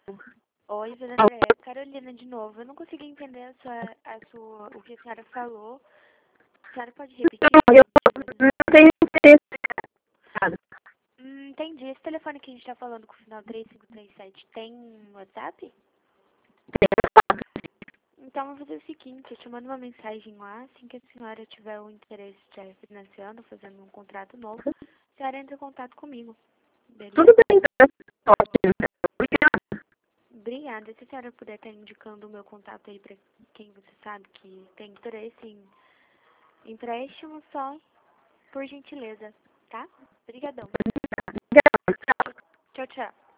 Oi, Vila Andréia, Carolina de novo. Eu não consegui entender o que a senhora falou. A senhora pode repetir, Não, por eu gentileza? não tenho interesse em nada. Entendi. Esse telefone que a gente tá falando com o final 3537 tem WhatsApp? Então, eu vou fazer o seguinte, eu te mando uma mensagem lá, assim que a senhora tiver o interesse de estar financiando, fazendo um contrato novo, a senhora entra em contato comigo, Tudo beleza? bem, tá? Ótimo. Obrigada. Obrigada. Se a senhora puder estar indicando o meu contato aí pra quem você sabe que tem interesse em empréstimo, só por gentileza, tá? Obrigadão. Obrigada. Tchau, tchau.